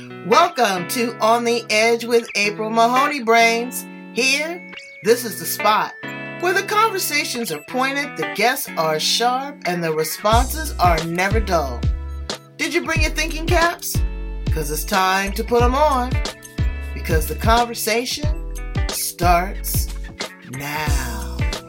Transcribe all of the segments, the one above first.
Welcome to On the Edge with April Mahoney Brains. Here, this is the spot where the conversations are pointed, the guests are sharp, and the responses are never dull. Did you bring your thinking caps? Because it's time to put them on. Because the conversation starts now.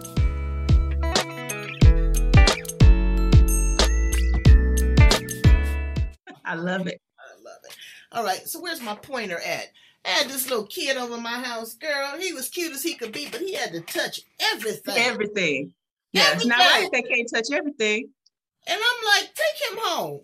I love it. All right, so where's my pointer at? I had this little kid over my house, girl. He was cute as he could be, but he had to touch everything. Everything. Yeah, it's not right if they can't touch everything. And I'm like, take him home.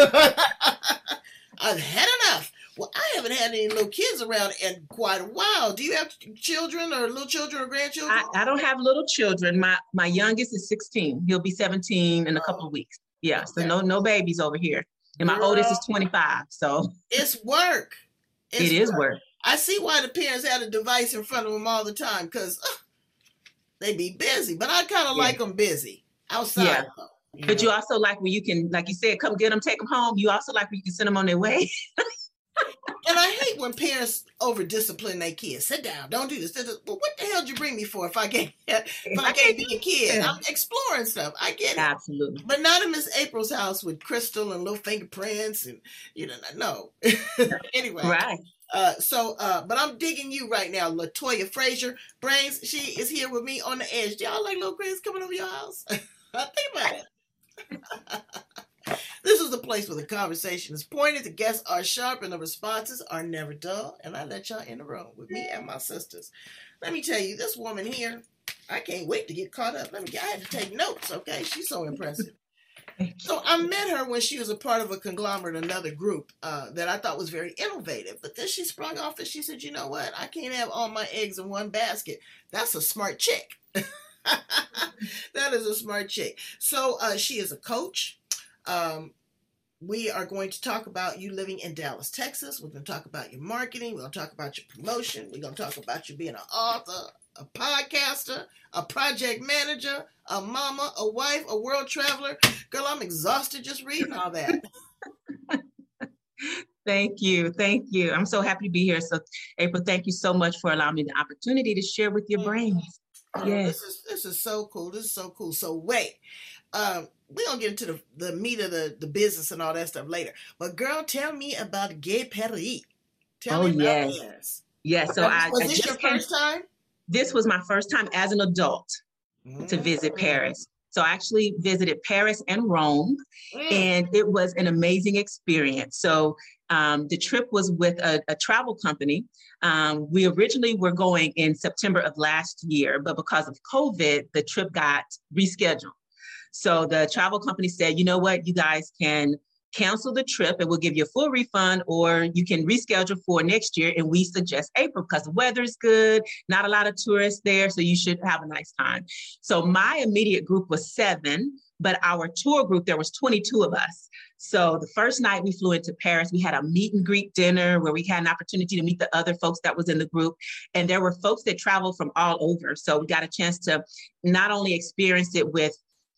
I've had enough. Well, I haven't had any little kids around in quite a while. Do you have children or little children or grandchildren? I don't have little children. My youngest is 16. He'll be 17 in a couple of weeks. Yeah, okay. So no babies over here. And my oldest is 25, so. It's work. It is work. I see why the parents had a device in front of them all the time, because they be busy. But I kind of like them busy outside. Yeah. Though, but you also like when you can, like you said, come get them, take them home. You also like when you can send them on their way. And I hate when parents over-discipline their kids. Sit down, don't do this. Well, what the hell did you bring me for if I can't be a kid? I'm exploring stuff. I get it. Absolutely. But not in Miss April's house with crystal and little fingerprints and, no. Anyway. Right. But I'm digging you right now, Latoya Frazier. Brains, she is here with me on the edge. Do y'all like little kids coming over your house? Think about it. This is the place where the conversation is pointed, the guests are sharp, and the responses are never dull. And I let y'all in the room with me and my sisters. Let me tell you, this woman here, I can't wait to get caught up. I had to take notes, okay? She's so impressive. So I met her when she was a part of a conglomerate, another group that I thought was very innovative. But then she sprung off and she said, you know what? I can't have all my eggs in one basket. That's a smart chick. That is a smart chick. So she is a coach. We are going to talk about you living in Dallas, Texas. We're going to talk about your marketing. We're going to talk about your promotion. We're going to talk about you being an author, a podcaster, a project manager, a mama, a wife, a world traveler. Girl, I'm exhausted just reading all that. Thank you. I'm so happy to be here. So, April, thank you so much for allowing me the opportunity to share with your brains. Yes. This is so cool. So wait. We're going to get into the meat of the business and all that stuff later. But girl, tell me about Gay Paris. Tell me about this. Yes. So was this your first time? This was my first time as an adult to visit Paris. So I actually visited Paris and Rome, and it was an amazing experience. So the trip was with a travel company. We originally were going in September of last year, but because of COVID, the trip got rescheduled. So the travel company said, you know what, you guys can cancel the trip and we'll give you a full refund, or you can reschedule for next year. And we suggest April because the weather is good, not a lot of tourists there, so you should have a nice time. So my immediate group was 7, but our tour group, there was 22 of us. So the first night we flew into Paris, we had a meet and greet dinner where we had an opportunity to meet the other folks that was in the group. And there were folks that traveled from all over. So we got a chance to not only experience it with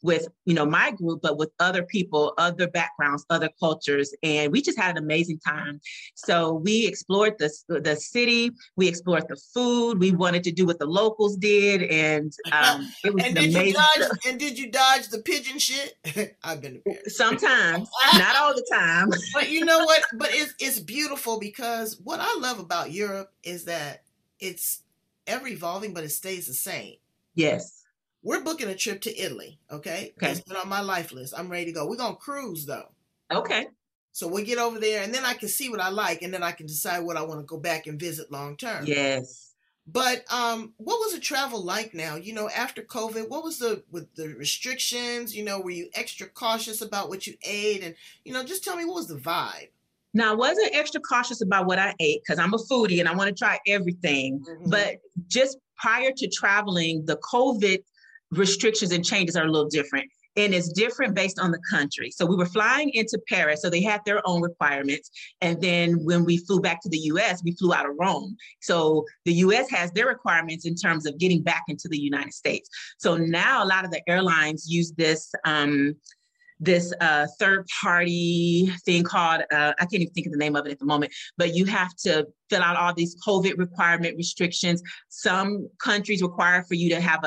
my group, but with other people, other backgrounds, other cultures. And we just had an amazing time. So we explored the city. We explored the food. We wanted to do what the locals did. And it was amazing. Did you dodge the pigeon shit? I've been to Paris. Sometimes, not all the time. But you know what? But it's beautiful, because what I love about Europe is that it's ever evolving, but it stays the same. Yes. We're booking a trip to Italy, okay? It's been on my life list. I'm ready to go. We're going to cruise, though. Okay. So we'll get over there, and then I can see what I like, and then I can decide what I want to go back and visit long term. Yes. But what was the travel like now? After COVID, what was with the restrictions? Were you extra cautious about what you ate? And, just tell me, what was the vibe? Now, I wasn't extra cautious about what I ate because I'm a foodie and I want to try everything. Mm-hmm. But just prior to traveling, the COVID restrictions and changes are a little different. And it's different based on the country. So we were flying into Paris, so they had their own requirements. And then when we flew back to the US, we flew out of Rome. So the US has their requirements in terms of getting back into the United States. So now a lot of the airlines use this third party thing called, I can't even think of the name of it at the moment, but you have to fill out all these COVID requirement restrictions. Some countries require for you to have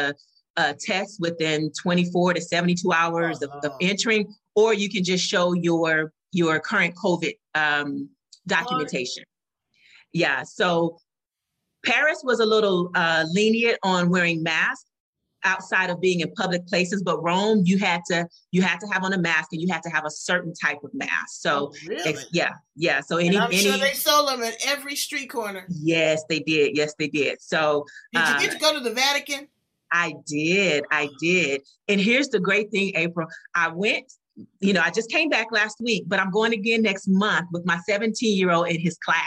a test within 24 to 72 hours of entering, or you can just show your current COVID documentation. Yeah, so Paris was a little lenient on wearing masks outside of being in public places, but Rome, you had to have on a mask, and you had to have a certain type of mask. So really? yeah. So I'm sure they sold them at every street corner. Yes, they did. So did you get to go to the Vatican? I did. And here's the great thing, April. I went, I just came back last week, but I'm going again next month with my 17-year-old in his class.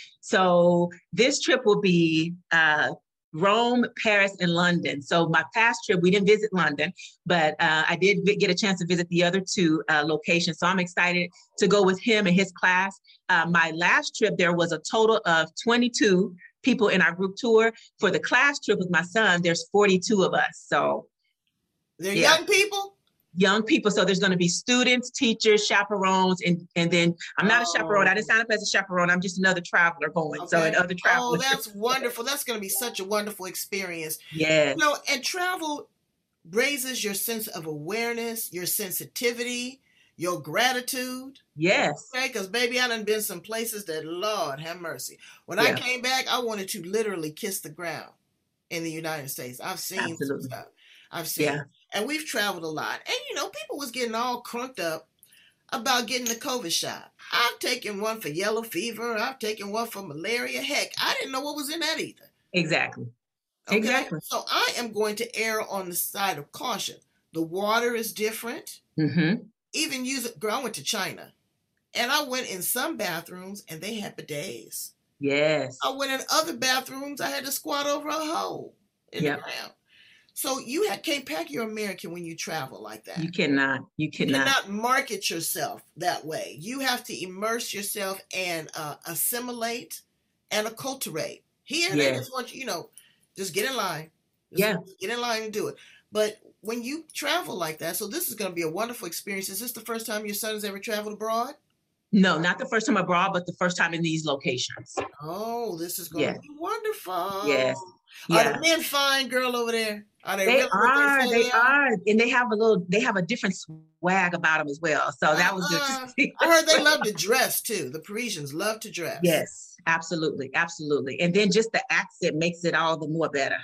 So this trip will be Rome, Paris, and London. So my past trip, we didn't visit London, but I did get a chance to visit the other two locations. So I'm excited to go with him and his class. My last trip, there was a total of 22 people in our group tour. For the class trip with my son, there's 42 of us. So they're young people? Young people. So there's going to be students, teachers, chaperones, and then I'm not a chaperone. I didn't sign up as a chaperone. I'm just another traveler going. Okay. So another traveler. Oh, that's wonderful. That's going to be such a wonderful experience. Yes. And travel raises your sense of awareness, your sensitivity, your gratitude. Yes. Okay, because baby, I done been some places that, Lord have mercy. When I came back, I wanted to literally kiss the ground in the United States. I've seen some stuff. I've seen. And we've traveled a lot. And, people was getting all crunked up about getting the COVID shot. I've taken one for yellow fever. I've taken one for malaria. Heck, I didn't know what was in that either. Exactly. Okay? Exactly. So I am going to err on the side of caution. The water is different. Mm-hmm. Even I went to China. And I went in some bathrooms and they had bidets. Yes. I went in other bathrooms. I had to squat over a hole in the ground. So you can't pack your American when you travel like that. You cannot. You cannot market yourself that way. You have to immerse yourself and assimilate and acculturate. Here, they just want you, just get in line. Get in line and do it. But when you travel like that, so this is going to be a wonderful experience. Is this the first time your son has ever traveled abroad? No, not the first time abroad, but the first time in these locations. Oh, this is going to be wonderful. Yes. Are the men fine, girl, over there? Are they? They really are. They are, and they have a different swag about them as well. So that was good to see. I heard they love to dress too. The Parisians love to dress. Yes, absolutely, and then just the accent makes it all the more better.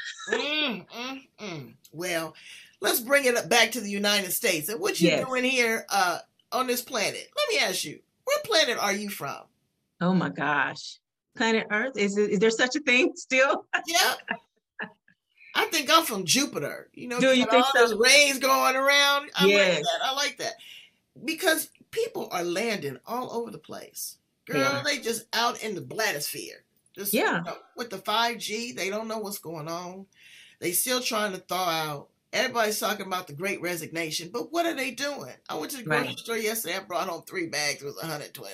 Well, let's bring it back to the United States. And what you doing here on this planet? Let me ask you, what planet are you from? Oh my gosh, planet Earth? Is there such a thing still? Yeah. I think I'm from Jupiter. Do you think all those rays going around. I like that. Because people are landing all over the place. Girl, they just out in the blatosphere. Just with the 5G, they don't know what's going on. They still trying to thaw out. Everybody's talking about the Great Resignation, but what are they doing? I went to the grocery store yesterday. I brought home 3 bags. It was $120. 3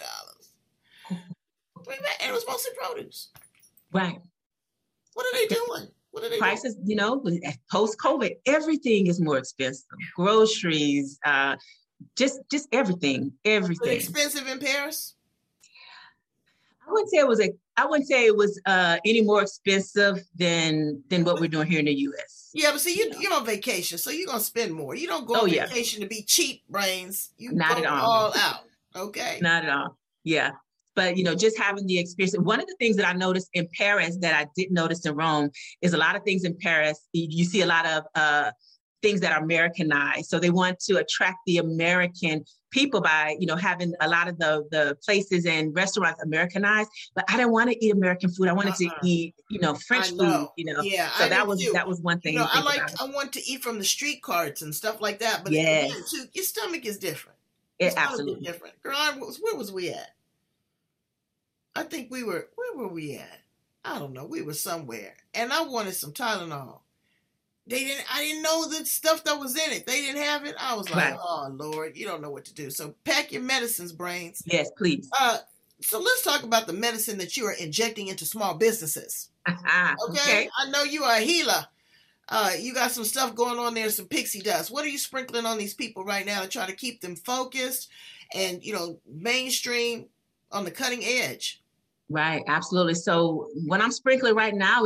bags, and it was mostly produce. Right. What are they doing? Prices, post-COVID, everything is more expensive. Groceries, just everything. Was it expensive in Paris? I wouldn't say it was any more expensive than what we're doing here in the U.S. Yeah, but see, you're on vacation, so you're gonna spend more. You don't go on vacation to be cheap, brains. You not go at all out. Okay. Not at all. Yeah. But, just having the experience. One of the things that I noticed in Paris that I didn't notice in Rome is a lot of things in Paris. You see a lot of things that are Americanized. So they want to attract the American people by, having a lot of the places and restaurants Americanized. But I didn't want to eat American food. I wanted to eat, French food, Yeah. So that was one thing. I want to eat from the street carts and stuff like that. But again, too, your stomach is different. It's absolutely different. Girl, where was we at? I think where were we at? I don't know. We were somewhere. And I wanted some Tylenol. I didn't know the stuff that was in it. They didn't have it. I was like, oh, Lord, you don't know what to do. So pack your medicines, brains. Yes, please. So let's talk about the medicine that you are injecting into small businesses. Okay. I know you are a healer. You got some stuff going on there, some pixie dust. What are you sprinkling on these people right now to try to keep them focused and, mainstream on the cutting edge? Right, absolutely. So what I'm sprinkling right now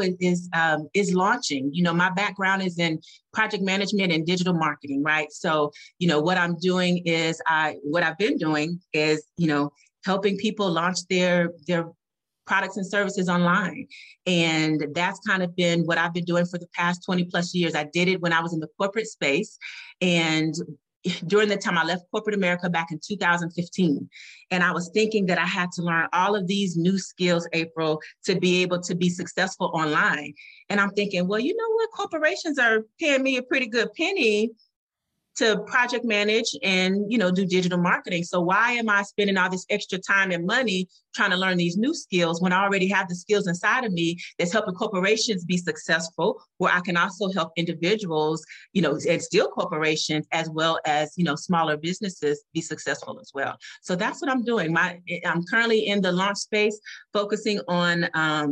is launching. My background is in project management and digital marketing, right? So, what I'm doing is what I've been doing is, helping people launch their products and services online. And that's kind of been what I've been doing for the past 20 plus years. I did it when I was in the corporate space. And during the time I left corporate America back in 2015. And I was thinking that I had to learn all of these new skills, April, to be able to be successful online. And I'm thinking, well, you know what? Corporations are paying me a pretty good penny to project manage and, do digital marketing. So why am I spending all this extra time and money trying to learn these new skills when I already have the skills inside of me that's helping corporations be successful, where I can also help individuals, and still corporations, as well as, smaller businesses be successful as well. So that's what I'm doing. I'm currently in the launch space, focusing on,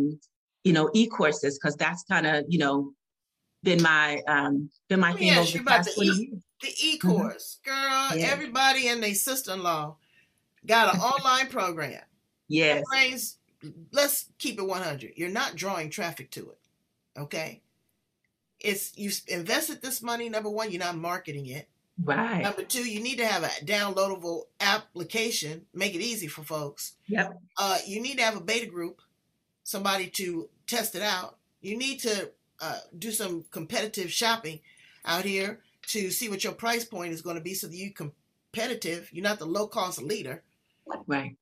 e-courses, because that's kind of, been my thing over the past 20 years. The e-course, girl, yeah. Everybody and their sister-in-law got an online program. Yes. Brains, let's keep it 100. You're not drawing traffic to it, okay? You invested this money. Number one, you're not marketing it. Right. Number two, you need to have a downloadable application. Make it easy for folks. Yep. You need to have a beta group, somebody to test it out. You need to do some competitive shopping out here to see what your price point is going to be so that you're competitive. You're not the low-cost leader. Right.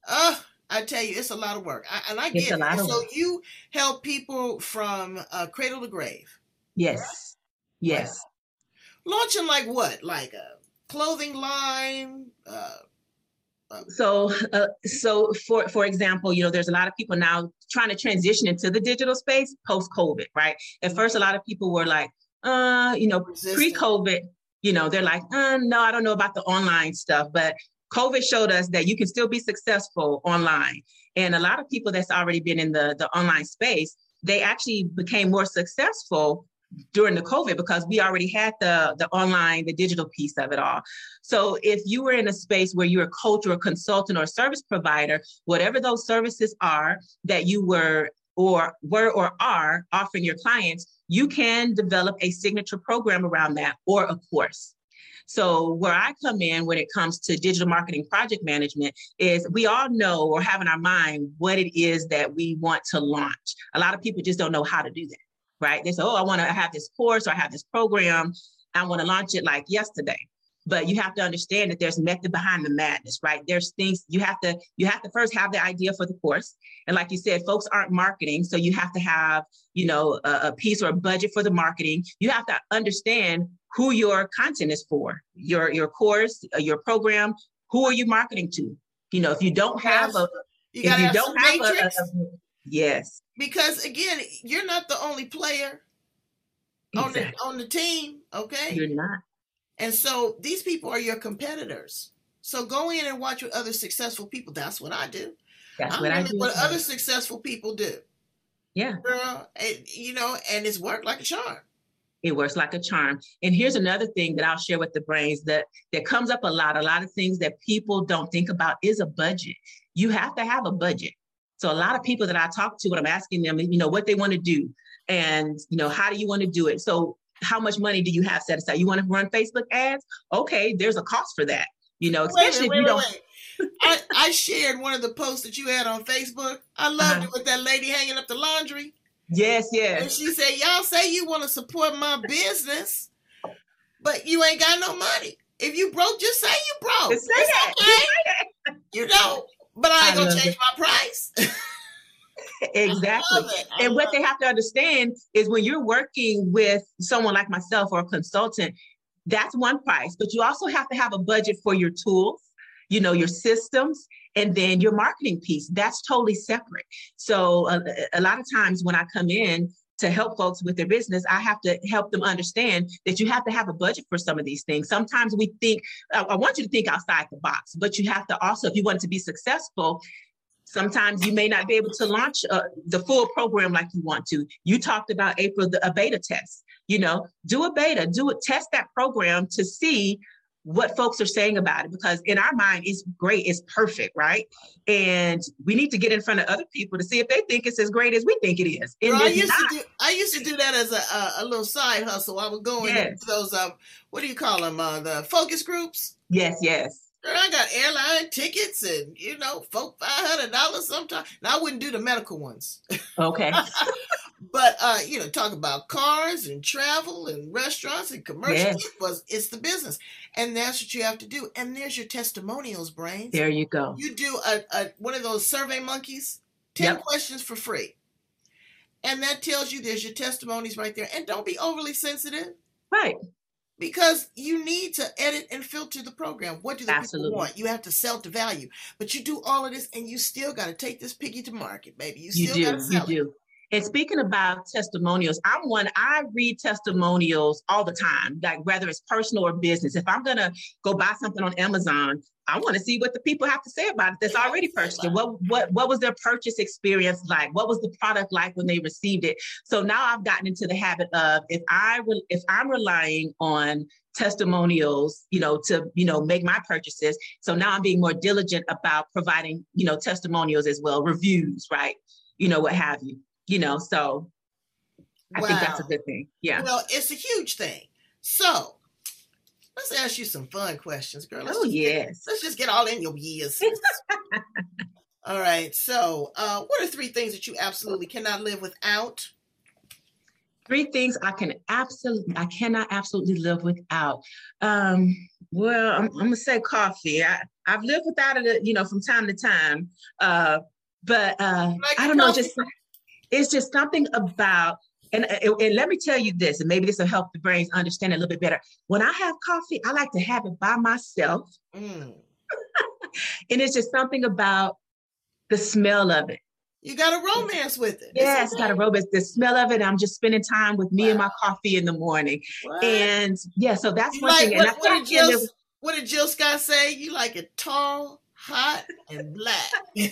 I tell you, it's a lot of work. I get it. So you help people from cradle to grave. Yes. Yes. Launching like what? Like a clothing line? So for example, there's a lot of people now trying to transition into the digital space post-COVID, right? At first, a lot of people were like, pre-COVID, they're like, no, I don't know about the online stuff, but COVID showed us that you can still be successful online. And a lot of people that's already been in the online space, they actually became more successful during the COVID because we already had the online, the digital piece of it all. So if you were in a space where you're a coach or a consultant or a service provider, whatever those services are that you were or are offering your clients, you can develop a signature program around that or a course. So where I come in when it comes to digital marketing project management is we all know or have in our mind what it is that we want to launch. A lot of people just don't know how to do that, right? They say, I want to have this course or I have this program. I want to launch it like yesterday. But you have to understand that there's method behind the madness, right? There's things you have to first have the idea for the course. And like you said, folks aren't marketing. So you have to have, a piece or a budget for the marketing. You have to understand who your content is for, your course, your program. Who are you marketing to? If you don't have yes. Because again, you're not the only player on the team, okay? You're not. And so these people are your competitors. So go in and watch what other successful people. That's what I do. That's what I do. What other successful people do. Yeah. Girl, and it's worked like a charm. It works like a charm. And here's another thing that I'll share with the brains that comes up a lot. A lot of things that people don't think about is a budget. You have to have a budget. So a lot of people that I talk to when I'm asking them, what they want to do and, how do you want to do it? So how much money do you have set aside? You want to run Facebook ads? Okay, there's a cost for that. Especially if you don't. I shared one of the posts that you had on Facebook. I loved it with that lady hanging up the laundry. Yes. And she said, y'all say you want to support my business, but you ain't got no money. If you broke, just say you broke. Just say that. Okay. But I ain't going to change my price. Exactly. And what they have to understand is when you're working with someone like myself or a consultant, that's one price, but you also have to have a budget for your tools, your systems, and then your marketing piece. That's totally separate. So a lot of times when I come in to help folks with their business, I have to help them understand that you have to have a budget for some of these things. Sometimes we think, I want you to think outside the box, but you have to also, if you want to be successful, Sometimes you may not be able to launch the full program like you want to. You talked about, April, a beta test. Do a beta, test that program to see what folks are saying about it, because in our mind, it's great, it's perfect, right? And we need to get in front of other people to see if they think it's as great as we think it is. Girl, I used to do that as a little side hustle. I would go into those, what do you call them, the focus groups? Yes. Girl, I got airline tickets and, $500 sometimes. Now, I wouldn't do the medical ones. Okay. But, talk about cars and travel and restaurants and commercials. Yes. It's the business. And that's what you have to do. And there's your testimonials, Brains. There you go. You do one of those Survey Monkeys, 10 questions for free. And that tells you there's your testimonies right there. And don't be overly sensitive. Right. Because you need to edit and filter the program. What do the people want? You have to sell to value. But you do all of this and you still got to take this piggy to market, baby. You still got to sell it. You do. And speaking about testimonials, I read testimonials all the time, like whether it's personal or business. If I'm going to go buy something on Amazon, I want to see what the people have to say about it that's already purchased it. What was their purchase experience like? What was the product like when they received it? So now I've gotten into the habit of if I'm relying on testimonials, to, make my purchases. So now I'm being more diligent about providing, testimonials as well, reviews, right? What have you. So I think that's a good thing. Yeah. Well, it's a huge thing. So let's ask you some fun questions, girl. Let's just get all in your ears. All right. So what are 3 things that you absolutely cannot live without? 3 things I cannot absolutely live without. Well, I'm going to say coffee. I've lived without it, from time to time. But I don't know, it's just something about, and let me tell you this, and maybe this will help the brains understand it a little bit better. When I have coffee, I like to have it by myself. And it's just something about the smell of it. You got a romance with it. Yes, got a romance. The smell of it. I'm just spending time with me and my coffee in the morning. What? And so that's one thing. What did Jill Scott say? You like it tall, hot, and black.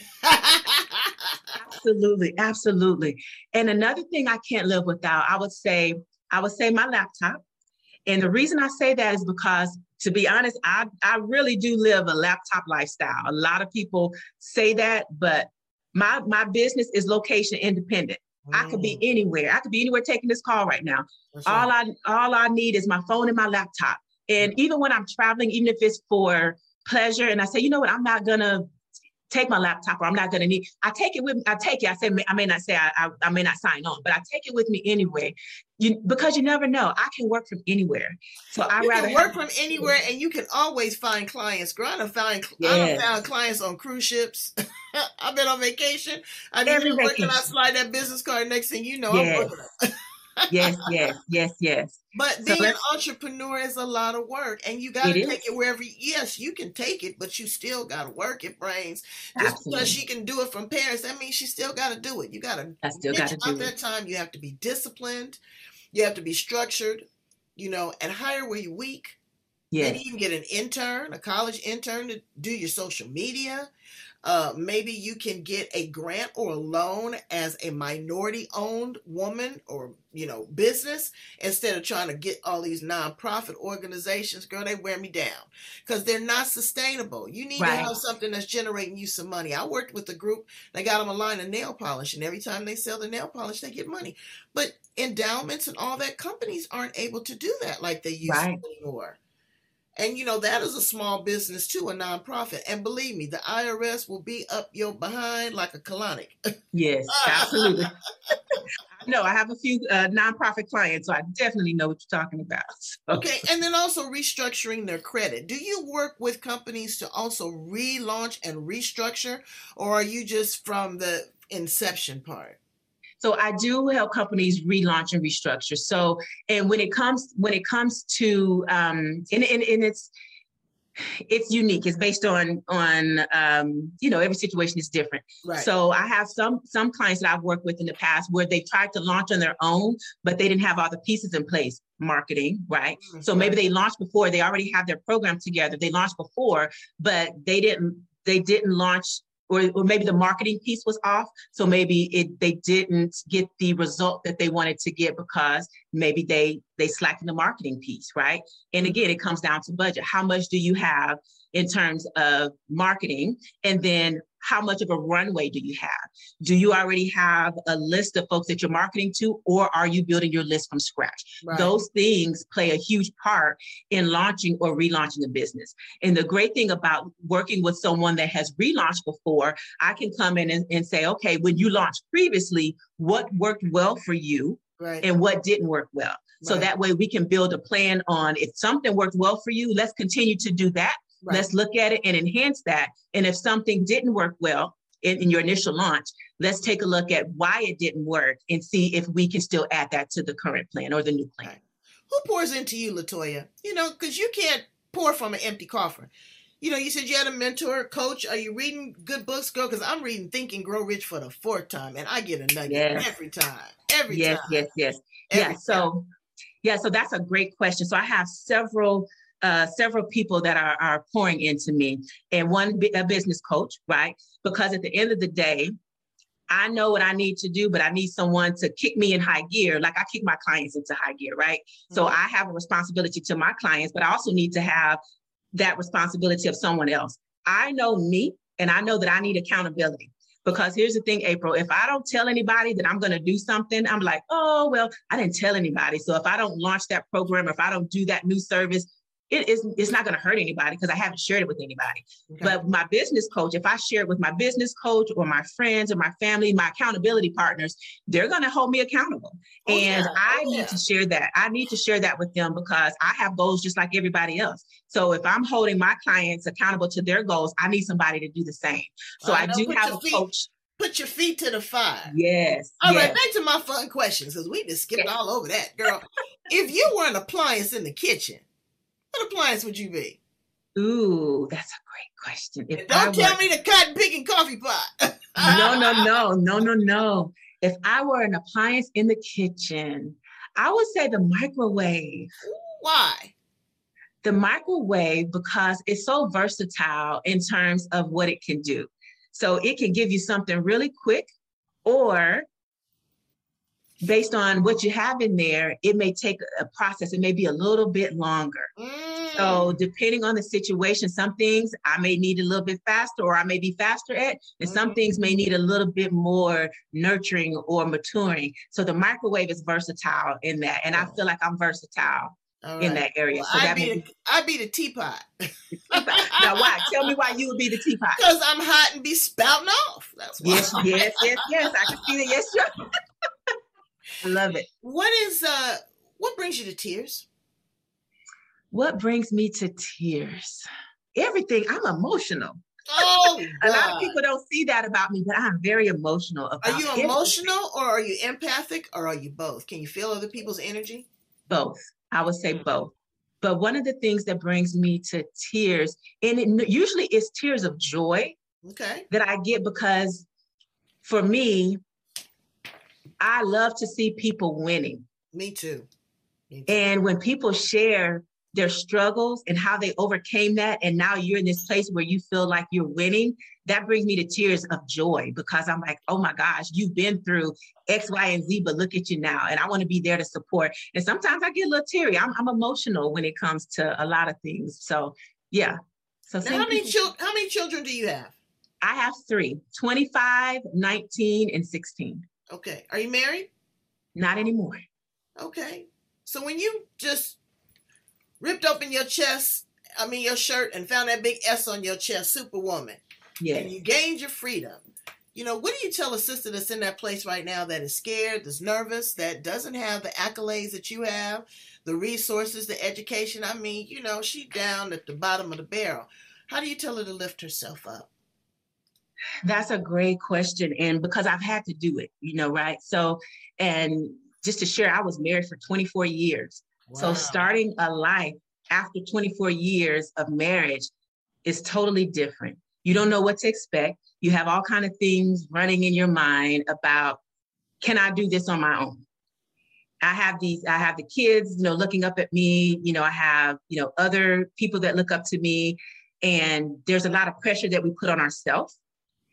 Absolutely. And another thing I can't live without, I would say my laptop. And the reason I say that is because, to be honest, I really do live a laptop lifestyle. A lot of people say that, but my business is location independent. I could be anywhere. I could be anywhere taking this call right now. All I need is my phone and my laptop. And even when I'm traveling, even if it's for pleasure, and I say, I'm not gonna take my laptop, or I'm not gonna need. I take it with me. I say I may not say I may not sign on, but I take it with me anyway. Because you never know. I can work from anywhere. So I rather work from anywhere, and you can always find clients. Girl, I found clients on cruise ships. I've been on vacation. I didn't work, and I slide that business card. Next thing you know, I'm working. Yes. But being an entrepreneur is a lot of work, and you got to take it wherever. Yes, you can take it, but you still got to work it, Brains. Just because she can do it from Paris, that means she still got to do it. You got to. I still got to do it. That time, you have to be disciplined. You have to be structured, and hire where you're weak. Yeah. Maybe you can get an intern, a college intern, to do your social media. Maybe you can get a grant or a loan as a minority-owned woman or, business, instead of trying to get all these nonprofit organizations. Girl, they wear me down because they're not sustainable. You need to have something that's generating you some money. I worked with a group. They got them a line of nail polish, and every time they sell the nail polish, they get money. But endowments and all that, companies aren't able to do that like they used to anymore. And, that is a small business, too, a nonprofit. And believe me, the IRS will be up your behind like a colonic. Yes, absolutely. No, I have a few nonprofit clients, so I definitely know what you're talking about. So. Okay, and then also restructuring their credit. Do you work with companies to also relaunch and restructure, or are you just from the inception part? So I do help companies relaunch and restructure. So, and when it comes to, and it's unique. It's based on every situation is different. Right. So I have some clients that I've worked with in the past where they tried to launch on their own, but they didn't have all the pieces in place. Marketing, right? Mm-hmm. So maybe they launched before, they already have their program together. They launched before, but they didn't launch or maybe the marketing piece was off. So maybe they didn't get the result that they wanted to get because maybe they slacked in the marketing piece, right? And again, it comes down to budget. How much do you have in terms of marketing? And then how much of a runway do you have? Do you already have a list of folks that you're marketing to, or are you building your list from scratch? Right. Those things play a huge part in launching or relaunching a business. And the great thing about working with someone that has relaunched before, I can come in and say, okay, when you launched previously, what worked well for you, right, and what didn't work well? Right. So that way we can build a plan on, if something worked well for you, let's continue to do that. Right. Let's look at it and enhance that. And if something didn't work well in your initial launch, let's take a look at why it didn't work and see if we can still add that to the current plan or the new plan. Right. Who pours into you, LaToya? Because you can't pour from an empty coffer. You said you had a mentor, coach. Are you reading good books, girl? Because I'm reading Think and Grow Rich for the 4th time, and I get a nugget every time. Every time. Yes. So that's a great question. So I have several people that are pouring into me, and one a business coach, right? Because at the end of the day, I know what I need to do, but I need someone to kick me in high gear. Like I kick my clients into high gear, right? Mm-hmm. So I have a responsibility to my clients, but I also need to have that responsibility of someone else. I know me, and I know that I need accountability. Because here's the thing, April, if I don't tell anybody that I'm going to do something, I'm like, oh, well, I didn't tell anybody. So if I don't launch that program, or if I don't do that new service, it's not going to hurt anybody because I haven't shared it with anybody. Okay. But my business coach, if I share it with my business coach or my friends or my family, my accountability partners, they're going to hold me accountable. I need to share that. I need to share that with them because I have goals just like everybody else. So if I'm holding my clients accountable to their goals, I need somebody to do the same. So I do have a coach. Put your feet to the fire. Yes. All right, back to my fun questions because we just skipped all over that, girl. If you were an appliance in the kitchen, what appliance would you be? Ooh, that's a great question. Don't tell me the cotton picking coffee pot. No. If I were an appliance in the kitchen, I would say the microwave. Why? The microwave, because it's so versatile in terms of what it can do. So it can give you something really quick, or based on what you have in there, it may take a process. It may be a little bit longer. So depending on the situation, some things I may need a little bit faster, or I may be faster at, and some things may need a little bit more nurturing or maturing. So the microwave is versatile in that. And I feel like I'm versatile in that area. Well, so I'd be the teapot. Now why? Tell me why you would be the teapot. Because I'm hot and be spouting off. That's why. Yes. I can see that. Yes, sure. I love it. What brings you to tears? What brings me to tears? Everything. I'm emotional. Oh, a lot of people don't see that about me, but I'm very emotional about it. Are you emotional, or are you empathic, or are you both? Can you feel other people's energy? Both. I would say both. But one of the things that brings me to tears, and it usually is tears of joy that I get, because for me, I love to see people winning. Me too. And when people share their struggles and how they overcame that, and now you're in this place where you feel like you're winning, that brings me to tears of joy, because I'm like, oh my gosh, you've been through X, Y, and Z, but look at you now. And I want to be there to support. And sometimes I get a little teary. I'm emotional when it comes to a lot of things. So yeah. So now, how many children do you have? I have 3, 25, 19, and 16. Okay. Are you married? Not anymore. Okay. So when you just ripped open your shirt and found that big S on your chest, Superwoman, and you gained your freedom, what do you tell a sister that's in that place right now that is scared, that's nervous, that doesn't have the accolades that you have, the resources, the education? She's down at the bottom of the barrel. How do you tell her to lift herself up? That's a great question. And because I've had to do it, right? So, and just to share, I was married for 24 years. Wow. So starting a life after 24 years of marriage is totally different. You don't know what to expect. You have all kinds of things running in your mind about, can I do this on my own? I have the kids, looking up at me. I have, other people that look up to me. And there's a lot of pressure that we put on ourselves.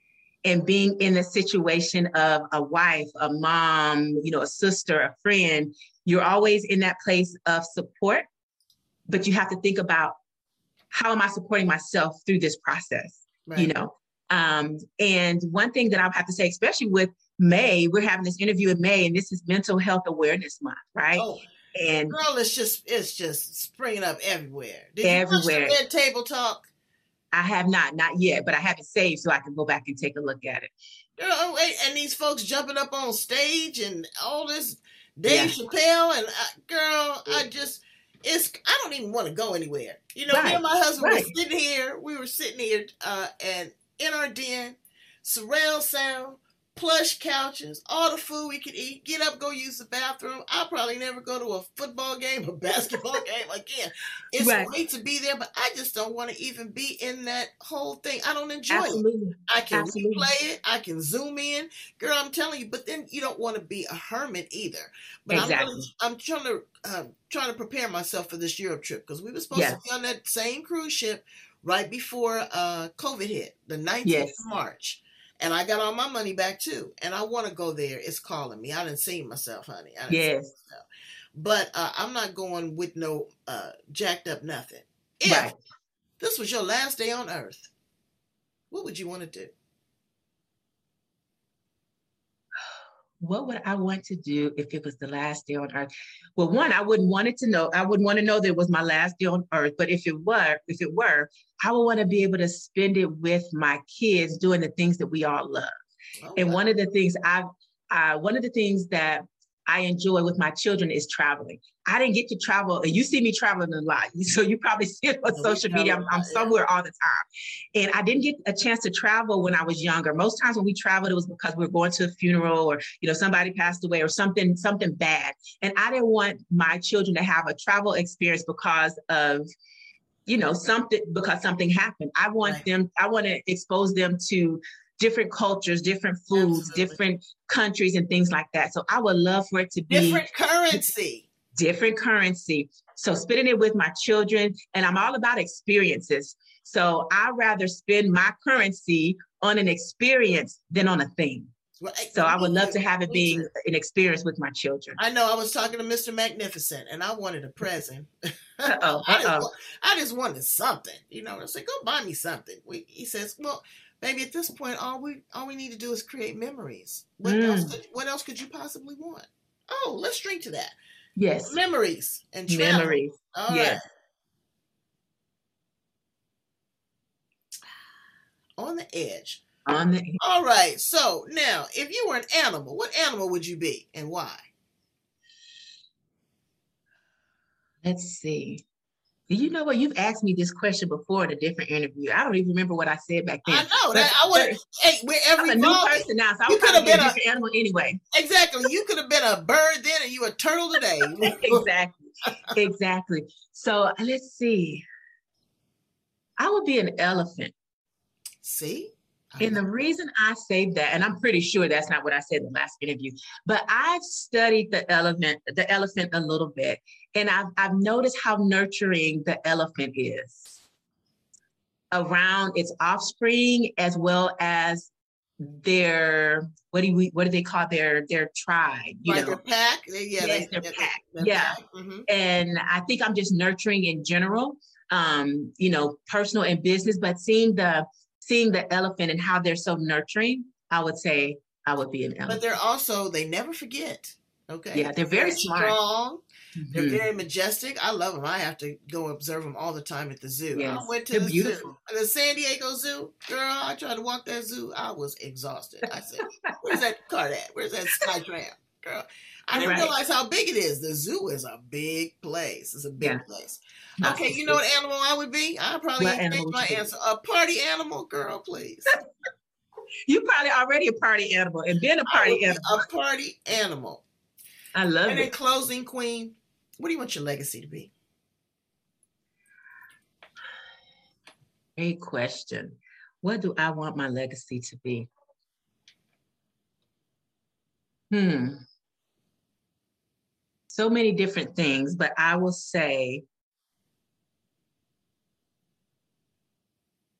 and being in the situation of a wife, a mom, a sister, a friend, you're always in that place of support, but you have to think about, how am I supporting myself through this process? Right. And one thing that I have to say, especially with May, we're having this interview in May, and this is Mental Health Awareness Month, right? Oh, and girl, it's just springing up everywhere. Did everywhere. you watch the Red Table Talk? I have not yet, but I have it saved so I can go back and take a look at it. Girl, and these folks jumping up on stage and all this Dave Chappelle and girl, I don't even want to go anywhere. Me and my husband we were sitting here and in our den, surround sound, plush couches, all the food we could eat, get up, go use the bathroom. I'll probably never go to a football game, a basketball game again. It's great to be there, but I just don't want to even be in that whole thing. I don't enjoy it. I can replay it. I can zoom in. Girl, I'm telling you, but then you don't want to be a hermit either. But I'm trying to prepare myself for this Europe trip, because we were supposed to be on that same cruise ship right before COVID hit, the 19th of March. And I got all my money back too. And I want to go there. It's calling me. I didn't see myself, honey. But I'm not going with no jacked up nothing. If this was your last day on earth, what would you want to do? What would I want to do if it was the last day on earth? Well, one, I wouldn't want to know that it was my last day on earth. But if it were, I would want to be able to spend it with my kids doing the things that we all love. And one of the things that I enjoy with my children is traveling. I didn't get to travel, and you see me traveling a lot. So you probably see it on social media. I'm somewhere all the time. And I didn't get a chance to travel when I was younger. Most times when we traveled, it was because we were going to a funeral or, somebody passed away or something bad. And I didn't want my children to have a travel experience because of, something happened. I want to expose them to different cultures, different foods, different countries and things like that. So I would love for it to be different currency. So spending it with my children, and I'm all about experiences. So I'd rather spend my currency on an experience than on a thing. So I would love to have it being an experience with my children. I know. I was talking to Mr. Magnificent, and I wanted a present. I just wanted something. I said, go buy me something. He says, well, baby, at this point, all we need to do is create memories. What else could you possibly want? Oh, let's drink to that. Yes. Memories and travel. Memories. All yes. Right. On the edge. All right. So now, if you were an animal, what animal would you be and why? Let's see. You know what? You've asked me this question before in a different interview. I don't even remember what I said back then. I know that. I'm a new person now, so I could have been a different animal anyway. Exactly. You could have been a bird then, and you a turtle today. Exactly. So let's see. I would be an elephant. See? And the reason I say that, and I'm pretty sure that's not what I said in the last interview, but I've studied the elephant a little bit, and I've noticed how nurturing the elephant is around its offspring, as well as their what do they call their tribe? Their pack. Their pack. Mm-hmm. And I think I'm just nurturing in general, personal and business, but seeing the elephant and how they're so nurturing, I would say I would be an elephant. But they never forget. Okay. Yeah, they're very smart. Strong. Mm-hmm. They're very majestic. I love them. I have to go observe them all the time at the zoo. Yes, I went to the zoo, the San Diego Zoo. Girl, I tried to walk that zoo. I was exhausted. I said, where's that cart at? Where's that Skytram? Girl, I didn't realize how big it is. The zoo is a big place. It's a big place. Okay, you know what animal I would be? I probably change my answer. A party animal, girl, please. You probably already a party animal and been a party animal. A party animal. I love it. And in closing, Queen, what do you want your legacy to be? Great question. What do I want my legacy to be? So many different things, but I will say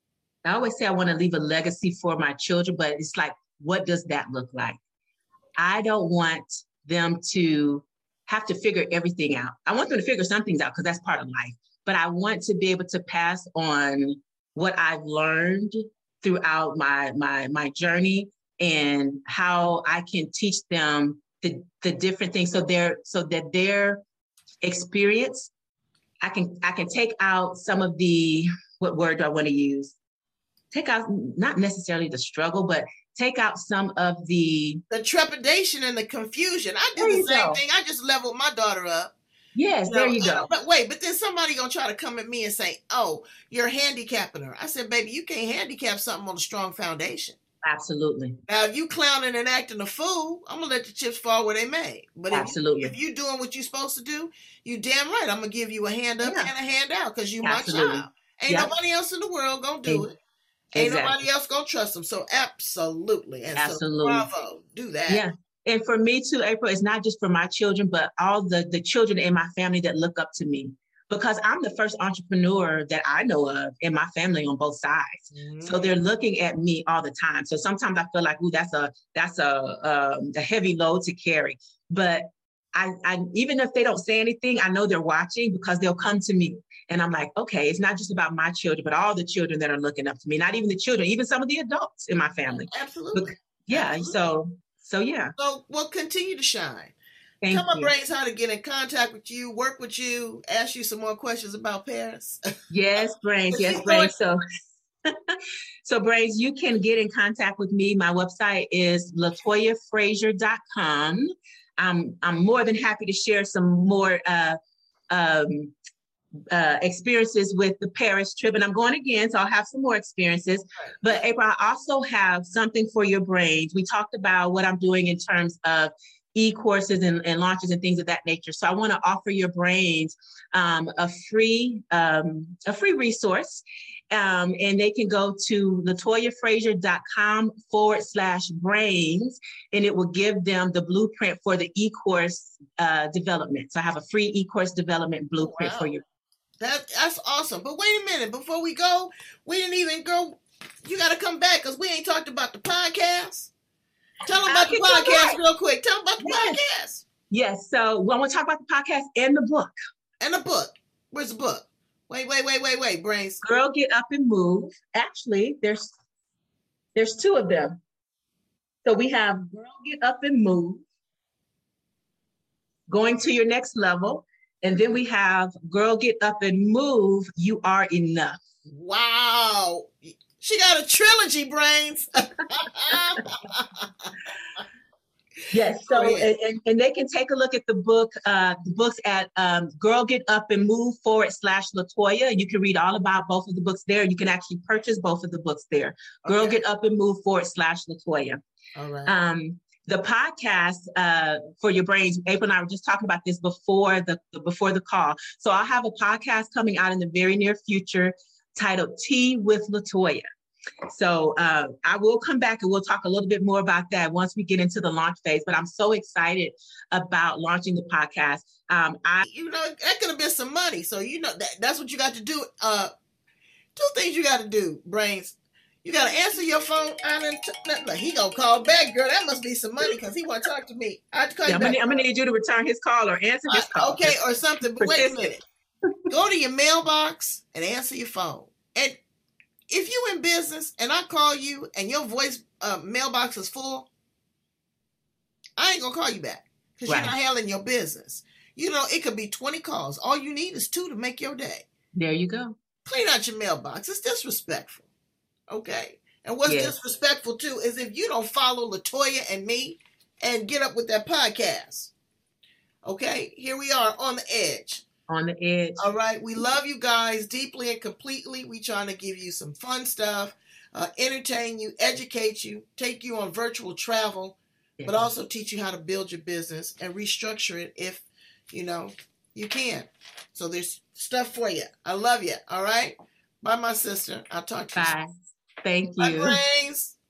I always say I want to leave a legacy for my children, but it's like, what does that look like? I don't want them to have to figure everything out. I want them to figure some things out because that's part of life. But I want to be able to pass on what I've learned throughout my journey and how I can teach them the different things so that their experience, I can take out some of the, what word do I want to use? Take out not necessarily the struggle, but take out some of the trepidation and the confusion. I did the same thing. I just leveled my daughter up. Yes, there you go. But wait, but then somebody gonna try to come at me and say, "Oh, you're handicapping her." I said, "Baby, you can't handicap something on a strong foundation." Absolutely. Now, if you clowning and acting a fool, I'm gonna let the chips fall where they may. But absolutely, if you doing what you're supposed to do, you damn right. I'm gonna give you a hand up and a hand out because you my child. Ain't nobody else in the world gonna do it. Ain't nobody else gonna trust them. So absolutely. And so bravo, do that. Yeah. And for me too, April, it's not just for my children, but all the children in my family that look up to me, because I'm the first entrepreneur that I know of in my family on both sides. Mm-hmm. So they're looking at me all the time. So sometimes I feel like, ooh, that's a heavy load to carry. But I even if they don't say anything, I know they're watching because they'll come to me. And I'm like, okay, it's not just about my children, but all the children that are looking up to me, not even the children, even some of the adults in my family. Absolutely. Yeah. Absolutely. So yeah. So we'll continue to shine. Thank Tell my brains how to get in contact with you, work with you, ask you some more questions about Paris. Yes, brains. Yes, brains. So brains, you can get in contact with me. My website is latoyafrazier.com. I'm more than happy to share some more experiences with the Paris trip, and I'm going again, so I'll have some more experiences. But April, I also have something for your brains. We talked about what I'm doing in terms of e-courses and launches and things of that nature. So I want to offer your brains a free resource, and they can go to latoyafrazier.com/brains, and it will give them the blueprint for the e-course development. So I have a free e-course development blueprint for you. That's awesome. But wait a minute, before we go, we didn't even go. You got to come back because we ain't talked about the podcast. Tell them about the podcast real quick. Tell them about the podcast. Yes. So I want to talk about the podcast and the book. And the book. Where's the book? Wait, brains. Girl, Get Up and Move. Actually, there's two of them. So we have Girl, Get Up and Move, Going to Your Next Level. And then we have Girl, Get Up and Move, You Are Enough. Wow. She got a trilogy, brains. Yes. So, and they can take a look at the books at Girl Get Up and Move /Latoya. And you can read all about both of the books there. You can actually purchase both of the books there. Okay. Girl Get Up and Move /Latoya. All right. The podcast for your brains, April and I were just talking about this before the call. So I'll have a podcast coming out in the very near future titled Tea with Latoya. So I will come back and we'll talk a little bit more about that once we get into the launch phase. But I'm so excited about launching the podcast. That could have been some money. So that's what you got to do. Two things you got to do, brains. You got to answer your phone. He gonna call back, girl. That must be some money because he want to talk to me. I have to call you back. I'm gonna need you to return his call or answer his call. Okay, or something. But wait a minute. Go to your mailbox and answer your phone. And if you in business and I call you and your voice mailbox is full, I ain't gonna call you back because you're not handling your business. It could be 20 calls. All you need is 2 to make your day. There you go. Clean out your mailbox. It's disrespectful. Okay. And what's disrespectful too is if you don't follow Latoya and me and get up with that podcast. Okay. Here we are on the edge. On the edge. All right. We love you guys deeply and completely. We trying to give you some fun stuff, entertain you, educate you, take you on virtual travel, but also teach you how to build your business and restructure it if, you can. So there's stuff for you. I love you. All right. Bye, my sister. I'll talk to you soon. Thank you. Bye, brains.